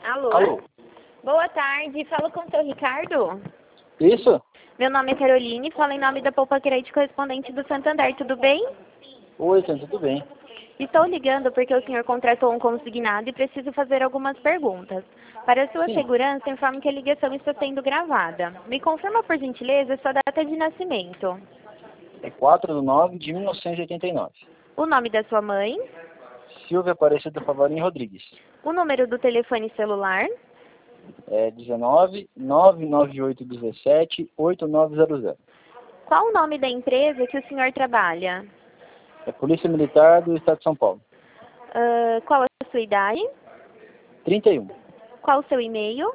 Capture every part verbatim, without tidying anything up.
Alô? Alô? Boa tarde, falo com o seu Ricardo? Isso? Meu nome é Caroline, falo em nome da Poupa Crédito correspondente do Santander, tudo bem? Oi, Sam, tudo bem? Estou ligando porque o senhor contratou um consignado e preciso fazer algumas perguntas. Para sua Sim. segurança, informo que a ligação está sendo gravada. Me confirma, por gentileza, sua data de nascimento. É quatro de nove de mil novecentos e oitenta e nove. O nome da sua mãe, Silvia Aparecida Favarini Rodrigues. o número do telefone celular, É dezenove, nove nove oito dezessete, oito nove zero zero. qual o nome da empresa que o senhor trabalha? É Polícia Militar do Estado de São Paulo. Ah, qual a sua idade? trinta e um. Qual o seu e-mail?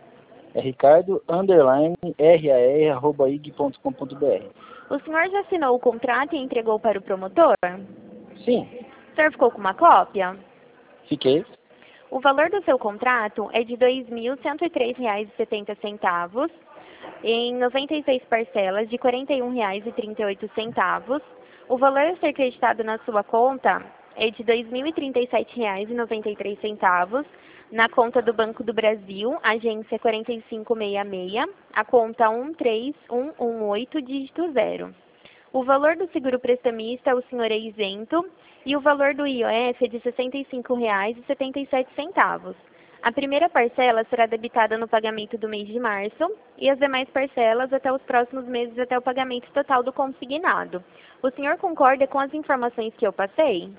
É Ricardo, underline, rar, arroba ig ponto com ponto br. O senhor já assinou o contrato e entregou para o promotor? Sim, O senhor ficou com uma cópia? fiquei. O valor do seu contrato é de dois mil cento e três reais e setenta centavos, em noventa e seis parcelas de quarenta e um reais e trinta e oito centavos. O valor a ser creditado na sua conta é de dois mil e trinta e sete reais e noventa e três centavos, na conta do Banco do Brasil, agência quatro cinco seis seis, a conta um três um um oito, dígito zero. O valor do seguro prestamista, o senhor é isento, e o valor do I O F é de sessenta e cinco reais e setenta e sete centavos. A primeira parcela será debitada no pagamento do mês de março e as demais parcelas até os próximos meses até o pagamento total do consignado. O senhor concorda com as informações que eu passei?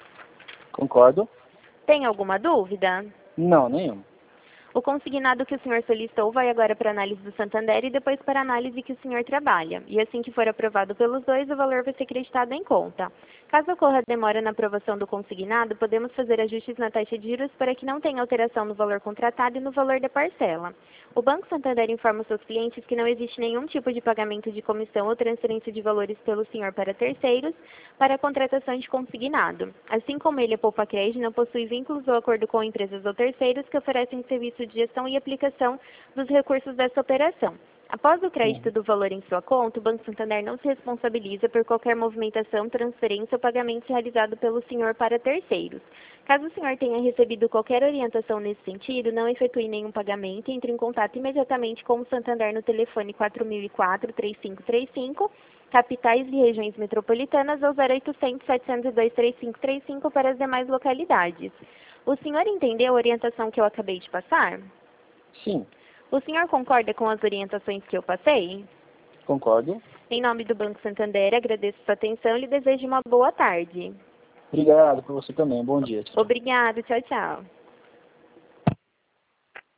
Concordo? Tem alguma dúvida? Não, nenhum. O consignado que o senhor solicitou vai agora para a análise do Santander e depois para a análise que o senhor trabalha. E assim que for aprovado pelos dois, o valor vai ser creditado em conta. Caso ocorra demora na aprovação do consignado, podemos fazer ajustes na taxa de juros para que não tenha alteração no valor contratado e no valor da parcela. O Banco Santander informa os seus clientes que não existe nenhum tipo de pagamento de comissão ou transferência de valores pelo senhor para terceiros para a contratação de consignado. Assim como ele, a Poupa Crédito, não possui vínculos ou acordo com empresas ou terceiros que oferecem serviço de gestão e aplicação dos recursos dessa operação. Após o crédito do valor em sua conta, o Banco Santander não se responsabiliza por qualquer movimentação, transferência ou pagamento realizado pelo senhor para terceiros. Caso o senhor tenha recebido qualquer orientação nesse sentido, não efetue nenhum pagamento e entre em contato imediatamente com o Santander no telefone quatro mil e quatro, três cinco três cinco, capitais e regiões metropolitanas, ou zero oitocentos, setecentos e dois, três cinco três cinco para as demais localidades. O senhor entendeu a orientação que eu acabei de passar? Sim, O senhor concorda com as orientações que eu passei? concordo. Em nome do Banco Santander, agradeço sua atenção e lhe desejo uma boa tarde. Obrigado por você também. Bom dia. Tchau, tchau. Obrigada, tchau, tchau.